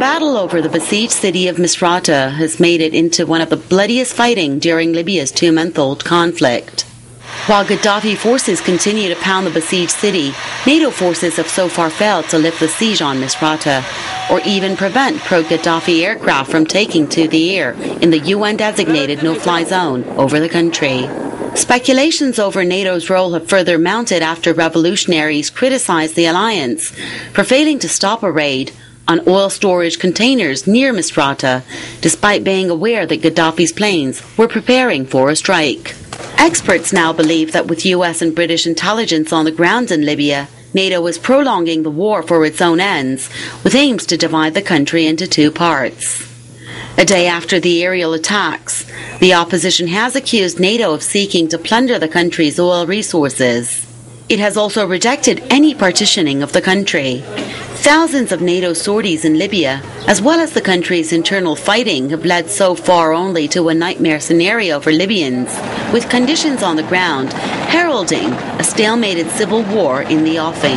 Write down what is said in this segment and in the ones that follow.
battle over the besieged city of Misrata has made it into one of the bloodiest fighting during Libya's 2-month-old conflict. While Gaddafi forces continue to pound the besieged city, NATO forces have so far failed to lift the siege on Misrata, or even prevent pro-Gaddafi aircraft from taking to the air in the UN-designated no-fly zone over the country. Speculations over NATO's role have further mounted after revolutionaries criticized the alliance for failing to stop a raid on oil storage containers near Misrata, despite being aware that Gaddafi's planes were preparing for a strike. Experts now believe that with US and British intelligence on the ground in Libya, NATO is prolonging the war for its own ends, with aims to divide the country into two parts. A day after the aerial attacks, the opposition has accused NATO of seeking to plunder the country's oil resources. It has also rejected any partitioning of the country. Thousands of NATO sorties in Libya, as well as the country's internal fighting, have led so far only to a nightmare scenario for Libyans, with conditions on the ground heralding a stalemated civil war in the offing.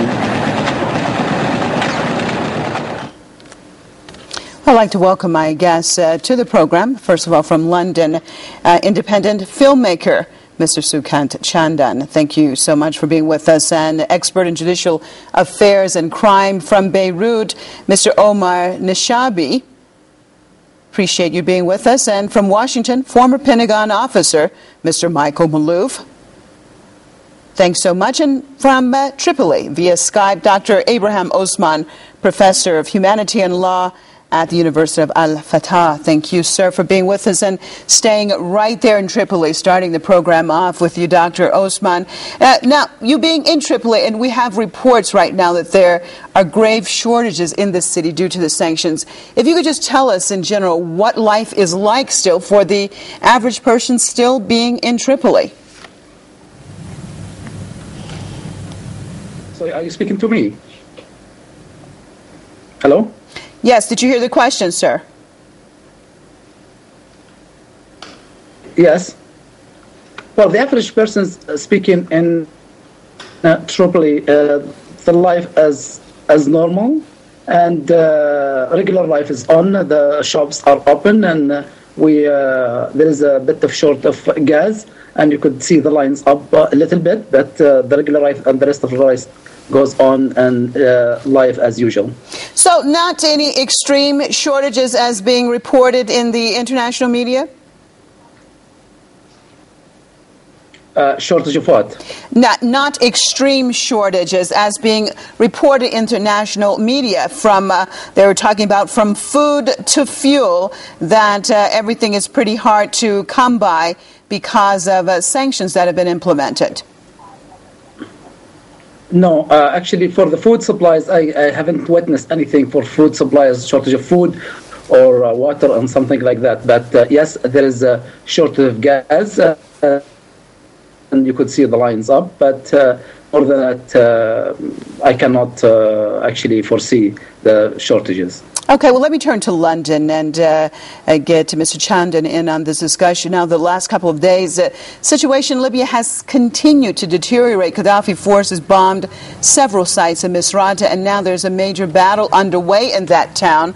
I'd like to welcome my guests to the program. First of all, from London, independent filmmaker, Mr. Sukant Chandan. Thank you so much for being with us. And expert in judicial affairs and crime from Beirut, Mr. Omar Nishabi. Appreciate you being with us. And from Washington, former Pentagon officer, Mr. Michael Maloof. Thanks so much. And from Tripoli, via Skype, Dr. Abraham Osman, professor of humanity and law at the University of Al-Fatah. Thank you, sir, for being with us and staying right there in Tripoli, starting the program off with you, Dr. Osman. Now, you being in Tripoli, and we have reports right now that there are grave shortages in the city due to the sanctions. If you could just tell us in general what life is like still for the average person still being in Tripoli. So are you speaking to me? Hello? Yes, did you hear the question, sir? Yes. Well, the average person speaking in Tripoli, the life as normal, and regular life is on. The shops are open, and there is a bit of short of gas, and you could see the lines up a little bit, but the regular life and the rest of the life goes on and life as usual. So not any extreme shortages as being reported in the international media? Shortage of what? Not extreme shortages as being reported in international media. From they were talking about from food to fuel, that everything is pretty hard to come by because of sanctions that have been implemented. No, actually, for the food supplies, I haven't witnessed anything for food supplies, shortage of food or water and something like that. But yes, there is a shortage of gas, and you could see the lines up. But more than that, I cannot actually foresee the shortages. Okay, well, let me turn to London and get Mr. Chandan in on this discussion. Now, the last couple of days, the situation in Libya has continued to deteriorate. Gaddafi forces bombed several sites in Misrata, and now there's a major battle underway in that town.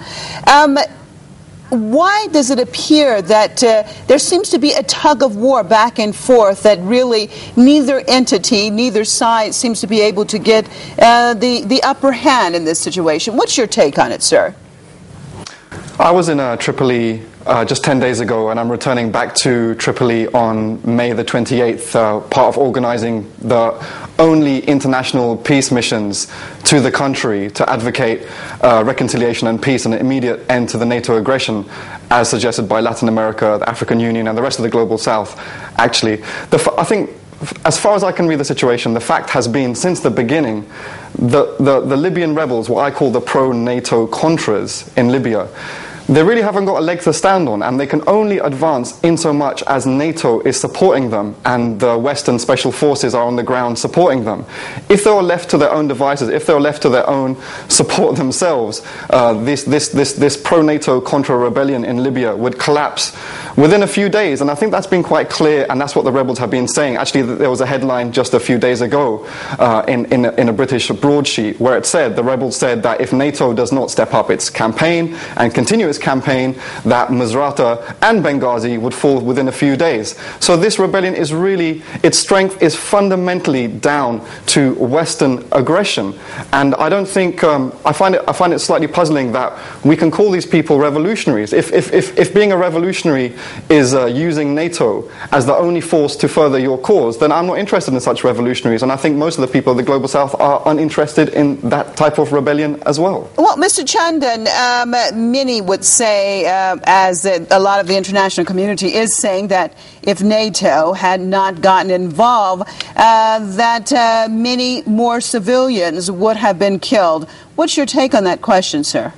Why does it appear that there seems to be a tug of war back and forth, that really neither entity, neither side seems to be able to get the upper hand in this situation? What's your take on it, sir? I was in Tripoli just 10 days ago, and I'm returning back to Tripoli on May the 28th, part of organizing the only international peace missions to the country to advocate reconciliation and peace and an immediate end to the NATO aggression, as suggested by Latin America, the African Union, and the rest of the Global South, actually. I think, as far as I can read the situation, the fact has been, since the beginning, the Libyan rebels, what I call the pro-NATO Contras in Libya, they really haven't got a leg to stand on, and they can only advance in so much as NATO is supporting them and the Western special forces are on the ground supporting them. If they were left to their own devices, if they were left to their own support themselves, this pro-NATO Contra rebellion in Libya would collapse within a few days. And I think that's been quite clear, and that's what the rebels have been saying. Actually, there was a headline just a few days ago in a British broadsheet where it said, the rebels said that if NATO does not step up its campaign and continue its campaign, that Misrata and Benghazi would fall within a few days. So this rebellion is really, its strength is fundamentally down to Western aggression. And I don't think, I find it slightly puzzling that we can call these people revolutionaries. If being a revolutionary is using NATO as the only force to further your cause, then I'm not interested in such revolutionaries. And I think most of the people of the Global South are uninterested in that type of rebellion as well. Well, Mr. Chandan, many would say, as a lot of the international community is saying, that if NATO had not gotten involved, that many more civilians would have been killed. What's your take on that question, sir?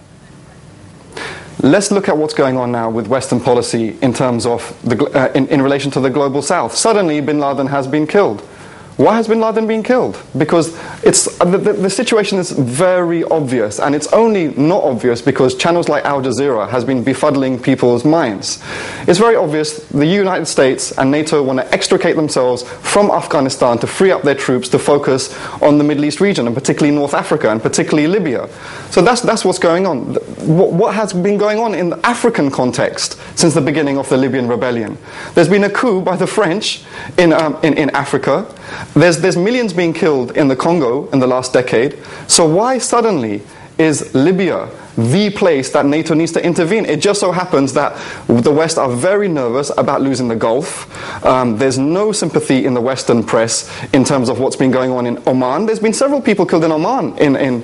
Let's look at what's going on now with Western policy in terms of in relation to the Global South. Suddenly, bin Laden has been killed. Why has bin Laden been killed? Because the situation is very obvious, and it's only not obvious because channels like Al Jazeera has been befuddling people's minds. It's very obvious the United States and NATO want to extricate themselves from Afghanistan to free up their troops to focus on the Middle East region, and particularly North Africa, and particularly Libya. So that's what's going on. What has been going on in the African context since the beginning of the Libyan rebellion? There's been a coup by the French in Africa. There's millions being killed in the Congo in the last decade. So why suddenly is Libya the place that NATO needs to intervene? It just so happens that the West are very nervous about losing the Gulf. There's no sympathy in the Western press in terms of what's been going on in Oman. There's been several people killed in Oman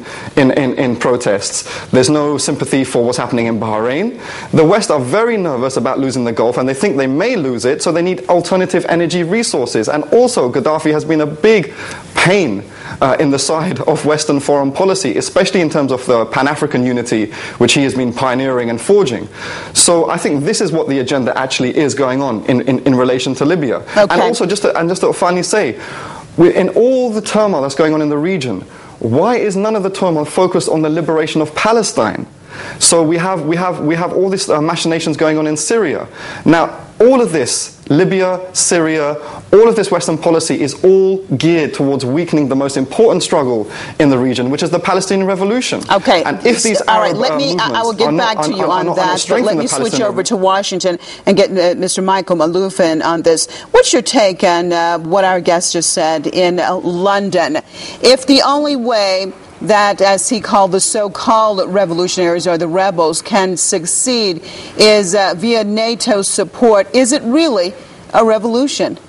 in protests. There's no sympathy for what's happening in Bahrain. The West are very nervous about losing the Gulf, and they think they may lose it, so they need alternative energy resources. And also, Gaddafi has been a big pain in the side of Western foreign policy, especially in terms of the Pan-African unity which he has been pioneering and forging. So I think this is what the agenda actually is going on in relation to Libya. Okay. And also, just to finally say, in all the turmoil that's going on in the region, why is none of the turmoil focused on the liberation of Palestine? So we have all these machinations going on in Syria. Now, all of this, Libya, Syria, all of this Western policy is all geared towards weakening the most important struggle in the region, which is the Palestinian revolution. Okay. And if these Arab I will get back to you on that, but let me switch over to Washington and get Mr. Michael Maloof in on this. What's your take on what our guest just said in London? If the only way that, as he called the so-called revolutionaries or the rebels, can succeed is via NATO support, is it really a revolution?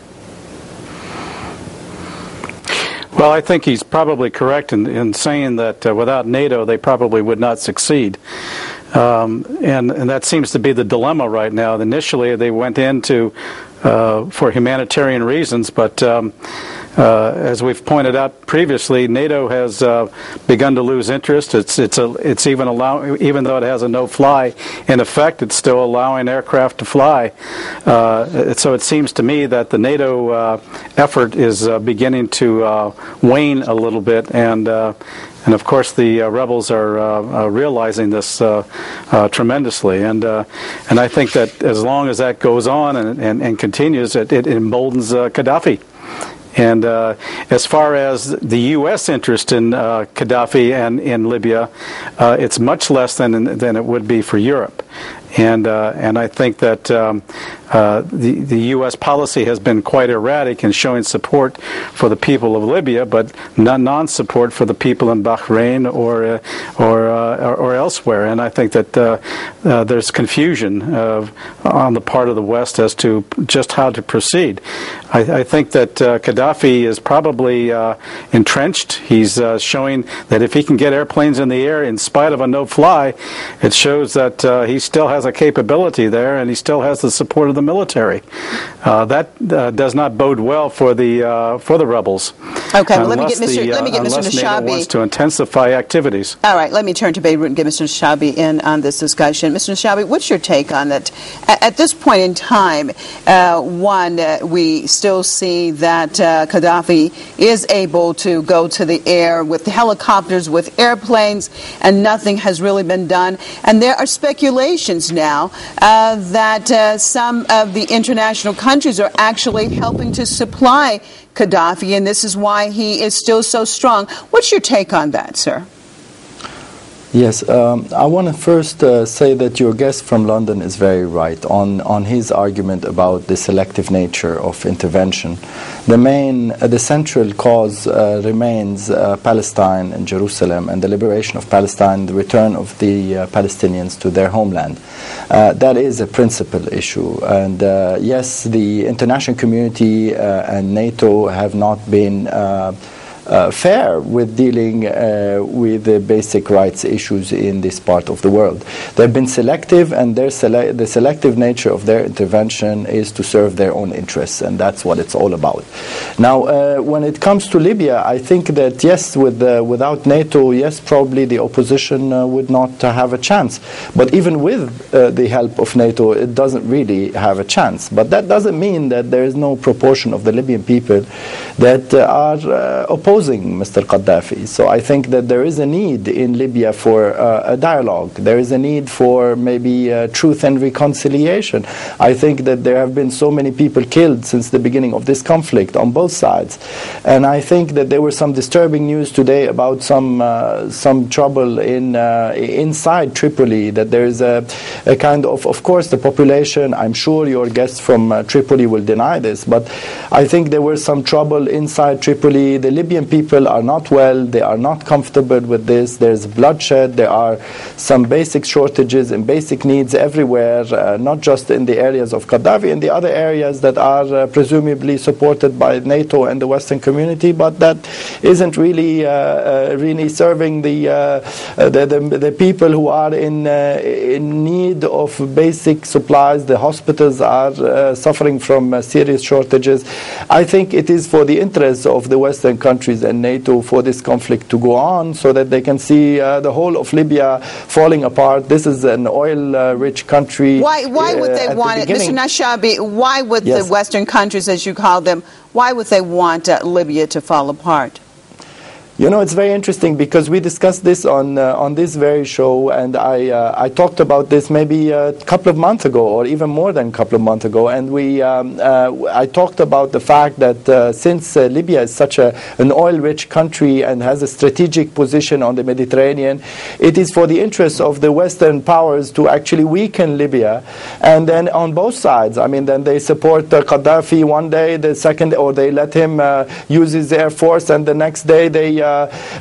Well, I think he's probably correct in saying that without NATO they probably would not succeed. And that seems to be the dilemma right now. Initially they went into for humanitarian reasons, but as we've pointed out previously, NATO has begun to lose interest. It's even though it has a no-fly in effect, it's still allowing aircraft to fly. So it seems to me that the NATO effort is beginning to wane a little bit, and of course the rebels are realizing this tremendously. And I think that as long as that goes on and continues, it emboldens Gaddafi. And as far as the U.S. interest in Gaddafi and in Libya, it's much less than it would be for Europe. And I think that the U.S. policy has been quite erratic in showing support for the people of Libya, but non-support for the people in Bahrain or elsewhere. And I think that there's confusion on the part of the West as to just how to proceed. I think that Gaddafi is probably entrenched. He's showing that if he can get airplanes in the air in spite of a no-fly, it shows that he still has a capability there, and he still has the support of the military. That does not bode well for the rebels. Okay, well, let me get Mr. Unless NATO Nashabi wants to intensify activities. All right, let me turn to Beirut and get Mr. Nashabi in on this discussion. Mr. Nashabi, what's your take on it? At this point in time, we still see that Gaddafi is able to go to the air with helicopters, with airplanes, and nothing has really been done. And there are speculations now that some of the international countries are actually helping to supply Gaddafi, and this is why he is still so strong. What's your take on that, sir? Yes, I want to first say that your guest from London is very right on his argument about the selective nature of intervention. The central cause remains Palestine and Jerusalem and the liberation of Palestine, the return of the Palestinians to their homeland. That is a principal issue. And yes, the international community and NATO have not been fair with dealing with the basic rights issues in this part of the world. They've been selective, and the selective nature of their intervention is to serve their own interests, and that's what it's all about. Now, when it comes to Libya, I think that yes, without NATO, yes, probably the opposition would not have a chance. But even with the help of NATO, it doesn't really have a chance. But that doesn't mean that there is no proportion of the Libyan people that are opposing Mr. Gaddafi. So I think that there is a need in Libya for a dialogue. There is a need for maybe truth and reconciliation. I think that there have been so many people killed since the beginning of this conflict on both sides. And I think that there were some disturbing news today about some trouble inside Tripoli, that there is a kind of course, the population, I'm sure your guests from Tripoli will deny this, but I think there was some trouble inside Tripoli. The Libyan people are not well, they are not comfortable with this, there's bloodshed, there are some basic shortages and basic needs everywhere, not just in the areas of Gaddafi, in the other areas that are presumably supported by NATO and the Western community, but that isn't really serving the people who are in need of basic supplies. The hospitals are suffering from serious shortages. I think it is for the interests of the Western countries and NATO for this conflict to go on, so that they can see the whole of Libya falling apart. This is an oil-rich country. Why would they want it, Mr. Nashabi? Why would the Western countries, as you call them, why would they want Libya to fall apart? You know, it's very interesting because we discussed this on this very show, and I talked about this maybe a couple of months ago, or even more than a couple of months ago, and I talked about the fact that since Libya is such an oil-rich country and has a strategic position on the Mediterranean, it is for the interests of the Western powers to actually weaken Libya, and then on both sides, I mean, then they support Gaddafi one day, the second, or they let him use his air force, and the next day they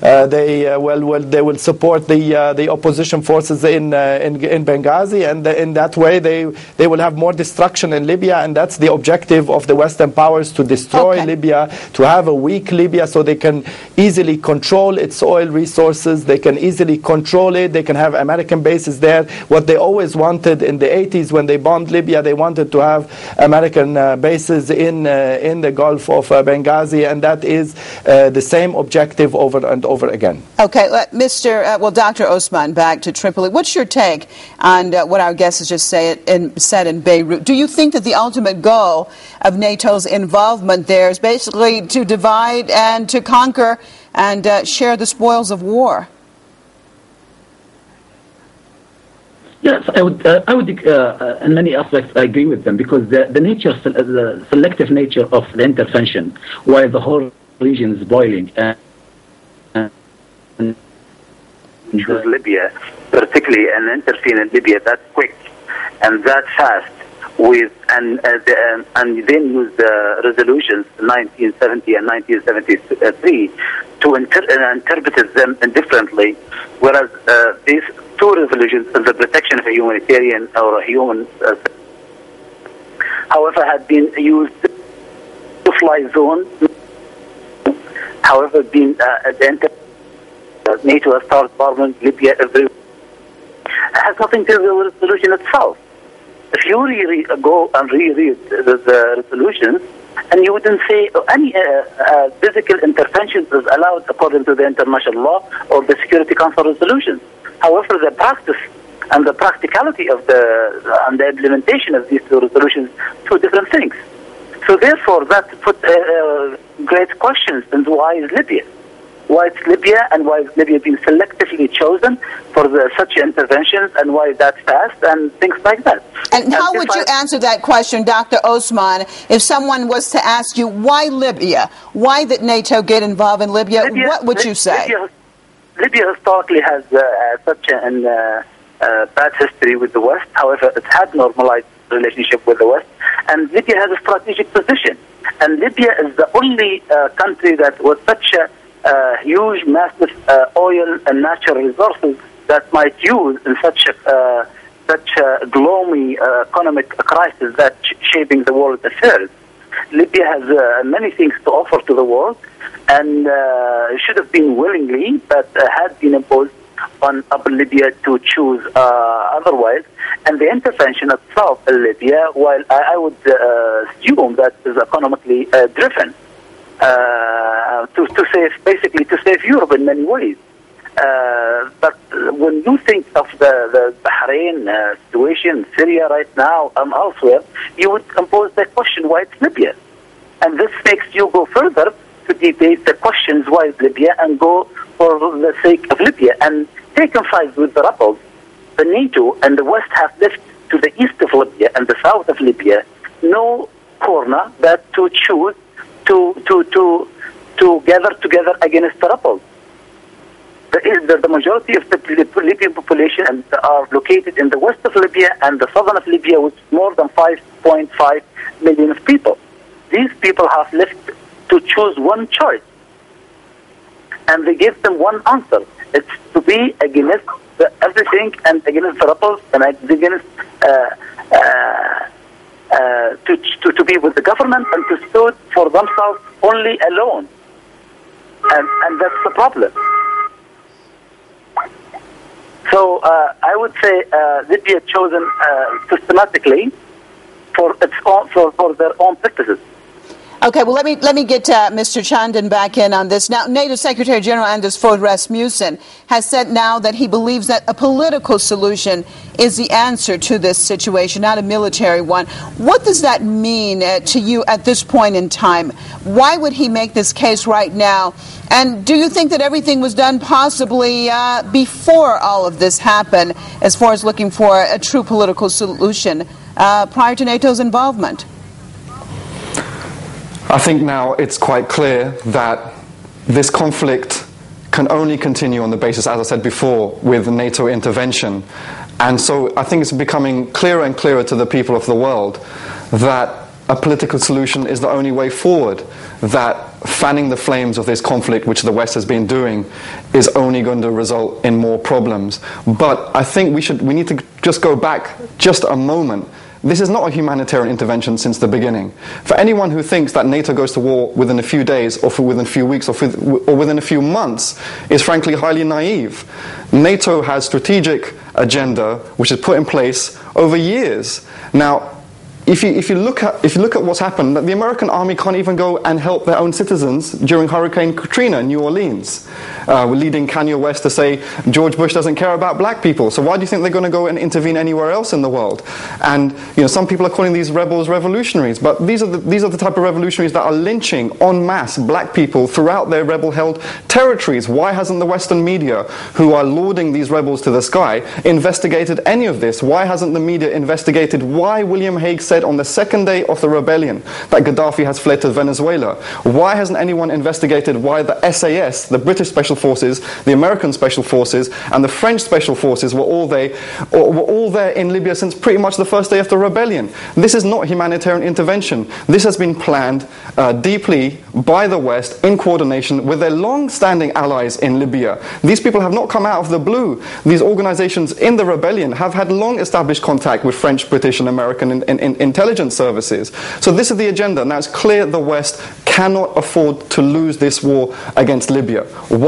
will support the opposition forces in Benghazi, and in that way they will have more destruction in Libya, and that's the objective of the Western powers, to destroy Libya, to have a weak Libya so they can easily control its oil resources, they can easily control it, they can have American bases there. What they always wanted in the 80s when they bombed Libya, they wanted to have American bases in the Gulf of Benghazi, and that is the same objective over and over again. Okay, Dr. Osman, back to Tripoli. What's your take on what our guest has just said in Beirut? Do you think that the ultimate goal of NATO's involvement there is basically to divide and to conquer and share the spoils of war? Yes, I would in many aspects, I agree with them, because the selective nature of the intervention, while the whole region is boiling, Libya, particularly, and intervene in Libya that quick and that fast, and then use the resolutions 1970 and 1973 to interpret them differently, whereas these two resolutions, the protection of a humanitarian or a human, however, had been used to fly zone. However, NATO has started bombing Libya every, has nothing to do with the resolution itself. If you go and reread the resolutions, and you wouldn't say any physical intervention is allowed according to the international law or the Security Council resolutions. However, the practice and the practicality of the implementation of these two resolutions, two different things. So therefore, that put great questions into why is Libya? Why it's Libya, and why is Libya being selectively chosen for such interventions, and why is that fast, and things like that. And how would you answer that question, Dr. Osman, if someone was to ask you, why Libya? Why did NATO get involved in Libya? What would you say? Libya historically has such a bad history with the West. However, it had normalized relationship with the West, and Libya has a strategic position. And Libya is the only country that was such a huge, massive oil and natural resources that might use in such a gloomy economic crisis that shaping the world affairs. Libya has many things to offer to the world, and should have been willingly, but had been imposed on Upper Libya to choose otherwise. And the intervention itself in Libya, while I would assume that is economically driven, to save Europe in many ways. But when you think of the Bahrain situation, Syria right now, and elsewhere, you would impose the question, why it's Libya? And this makes you go further to debate the questions, why is Libya, and go for the sake of Libya. And taking sides with the rebels, the NATO and the West have left to the east of Libya and the south of Libya no corner but to choose to gather together against the rebels. The majority of the Libyan population are located in the west of Libya and the southern of Libya, with more than 5.5 million of people. These people have left to choose one choice, and they give them one answer. It's to be against everything and against the rebels and against to be with the government and to stand for themselves only alone. And that's the problem. So I would say Libya chosen systematically for its own, for their own purposes. Okay, well, let me get Mr. Chandan back in on this. Now, NATO Secretary General Anders Fogh Rasmussen has said now that he believes that a political solution is the answer to this situation, not a military one. What does that mean to you at this point in time? Why would he make this case right now? And do you think that everything was done possibly before all of this happened, as far as looking for a true political solution prior to NATO's involvement? I think now it's quite clear that this conflict can only continue on the basis, as I said before, with NATO intervention. And so I think it's becoming clearer and clearer to the people of the world that a political solution is the only way forward, that fanning the flames of this conflict, which the West has been doing, is only going to result in more problems. But I think we need to just go back just a moment. This is not a humanitarian intervention since the beginning. For anyone who thinks that NATO goes to war within a few days or within a few weeks or within a few months is frankly highly naive. NATO has strategic agenda which is put in place over years. Now, if you look at what's happened, the American army can't even go and help their own citizens during Hurricane Katrina in New Orleans, leading Kanye West to say George Bush doesn't care about black people. So why do you think they're going to go and intervene anywhere else in the world? And some people are calling these rebels revolutionaries, but these are the type of revolutionaries that are lynching en masse black people throughout their rebel-held territories. Why hasn't the Western media, who are lauding these rebels to the sky, investigated any of this? Why hasn't the media investigated why William Hague said on the second day of the rebellion that Gaddafi has fled to Venezuela? Why hasn't anyone investigated why the SAS, the British Special Forces, the American Special Forces, and the French Special Forces were all there in Libya since pretty much the first day of the rebellion? This is not humanitarian intervention. This has been planned deeply by the West in coordination with their long-standing allies in Libya. These people have not come out of the blue. These organizations in the rebellion have had long-established contact with French, British, and American intelligence services. So this is the agenda. Now it's clear the West cannot afford to lose this war against Libya. Why?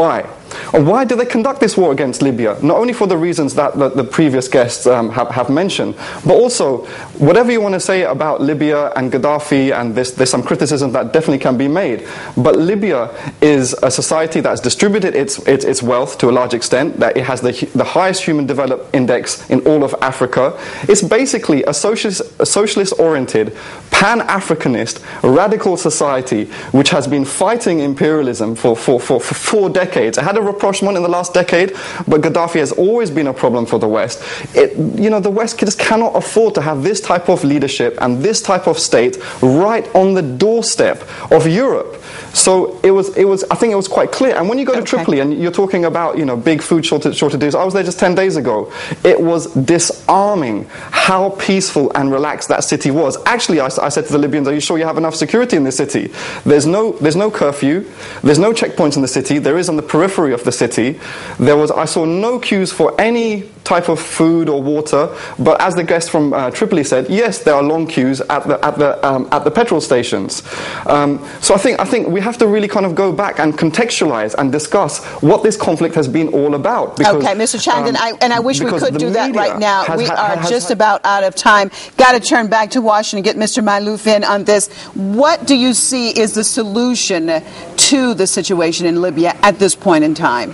Why do they conduct this war against Libya? Not only for the reasons that the previous guests have mentioned, but also, whatever you want to say about Libya and Gaddafi, and there's some criticism that definitely can be made, but Libya is a society that's distributed its wealth to a large extent, that it has the highest human development index in all of Africa. It's basically a socialist-oriented, pan-Africanist, radical society which has been fighting imperialism for 4 decades. It had a rapprochement in the last decade, but Gaddafi has always been a problem for the West. The West just cannot afford to have this type of leadership and this type of state right on the doorstep of Europe. So I think it was quite clear. And when you go to Tripoli and you're talking about, big food shortages, I was there just 10 days ago. It was disarming how peaceful and relaxed that city was. Actually, I said to the Libyans, are you sure you have enough security in this city? There's no curfew. There's no checkpoints in the city. There is on the periphery of the city. I saw no queues for any type of food or water. But as the guest from Tripoli said, yes, there are long queues at the petrol stations. So I think we have to really kind of go back and contextualize and discuss what this conflict has been all about. Because, okay, Mr. Chandan, I wish we could do that right now. We are just about out of time. Got to turn back to Washington, get Mr. Maalouf in on this. What do you see is the solution to the situation in Libya at this point in time?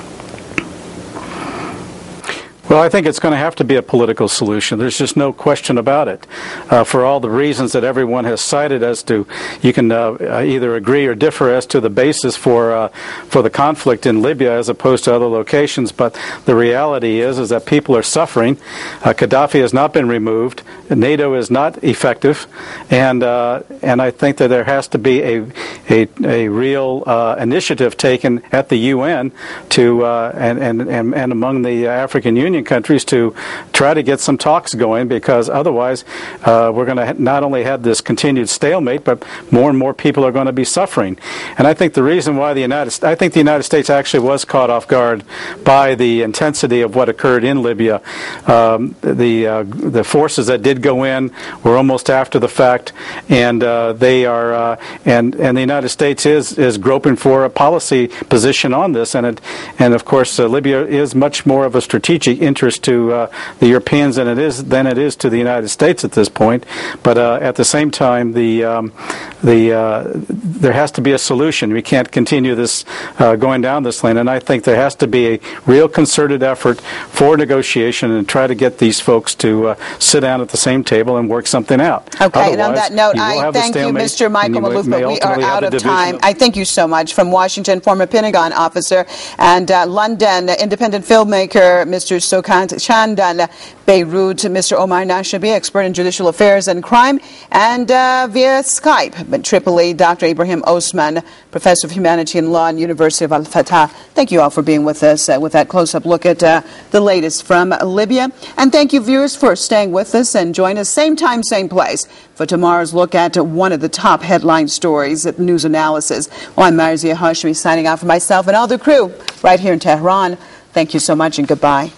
Well, I think it's going to have to be a political solution. There's just no question about it. For all the reasons that everyone has cited as to, you can either agree or differ as to the basis for the conflict in Libya as opposed to other locations. But the reality is that people are suffering. Gaddafi has not been removed. NATO is not effective, and I think that there has to be a real initiative taken at the UN to and among the African Union countries to try to get some talks going, because otherwise we're going to not only have this continued stalemate, but more and more people are going to be suffering. And I think the reason why the United States actually was caught off guard by the intensity of what occurred in Libya. The forces that did go in were almost after the fact, and they are and the United States is groping for a policy position on this, and of course Libya is much more of a strategic interest to the Europeans than it is to the United States at this point. But at the same time, there has to be a solution. We can't continue this going down this lane, and I think there has to be a real concerted effort for negotiation and try to get these folks to sit down at the same table and work something out. Okay, otherwise, and on that note, I thank you, Mr. Michael Maalouf, but we are out of time. I thank you so much. From Washington, former Pentagon officer, and London, independent filmmaker, Mr. Sukant Chandan, Beirut, Mr. Omar Nashabi, expert in judicial affairs and crime, and via Skype, Tripoli, Dr. Ibrahim Osman, professor of humanity and law at University of Al-Fatah. Thank you all for being with us with that close-up look at the latest from Libya. And thank you, viewers, for staying with us, and join us same time, same place for tomorrow's look at one of the top headline stories at News Analysis. Well, I'm Marzia Hashmi signing out for myself and all the crew right here in Tehran. Thank you so much and goodbye.